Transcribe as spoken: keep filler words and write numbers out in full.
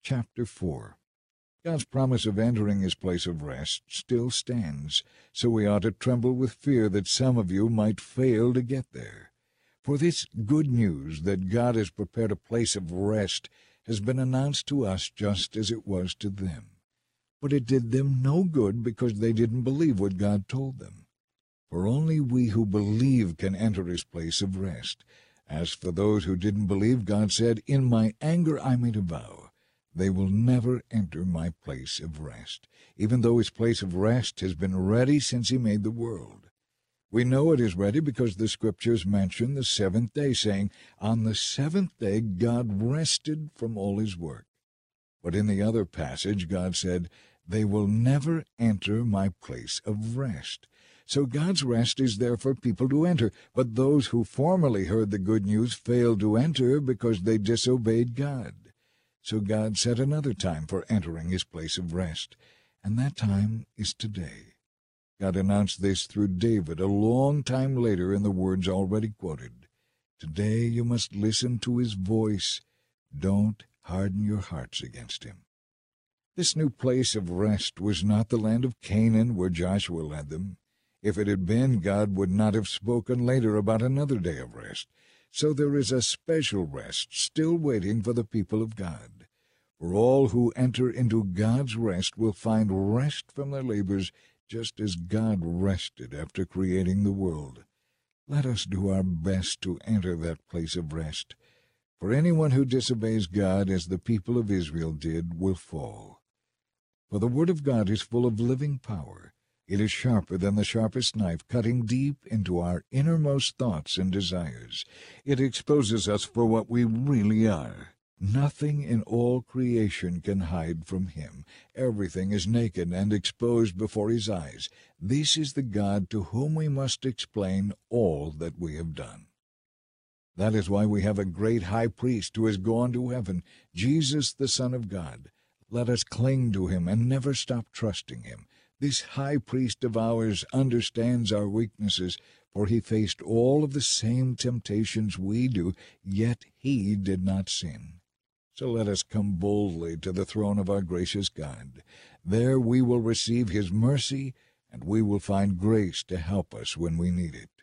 chapter four. God's promise of entering his place of rest still stands, so we ought to tremble with fear that some of you might fail to get there. For this good news that God has prepared a place of rest has been announced to us just as it was to them. But it did them no good because they didn't believe what God told them. For only we who believe can enter his place of rest. As for those who didn't believe, God said, "In my anger I made a vow. They will never enter my place of rest," even though his place of rest has been ready since he made the world. We know it is ready because the Scriptures mention the seventh day, saying, "On the seventh day God rested from all his work." But in the other passage, God said, "They will never enter my place of rest." So God's rest is there for people to enter, but those who formerly heard the good news failed to enter because they disobeyed God. So God set another time for entering his place of rest, and that time is today. God announced this through David a long time later in the words already quoted. "Today you must listen to his voice. Don't harden your hearts against him." This new place of rest was not the land of Canaan where Joshua led them. If it had been, God would not have spoken later about another day of rest. So there is a special rest still waiting for the people of God. For all who enter into God's rest will find rest from their labors, just as God rested after creating the world. Let us do our best to enter that place of rest. For anyone who disobeys God, as the people of Israel did, will fall. For the word of God is full of living power. It is sharper than the sharpest knife, cutting deep into our innermost thoughts and desires. It exposes us for what we really are. Nothing in all creation can hide from him. Everything is naked and exposed before his eyes. This is the God to whom we must explain all that we have done. That is why we have a great high priest who has gone to heaven, Jesus the Son of God. Let us cling to him and never stop trusting him. This high priest of ours understands our weaknesses, for he faced all of the same temptations we do, yet he did not sin. So let us come boldly to the throne of our gracious God. There we will receive his mercy, and we will find grace to help us when we need it.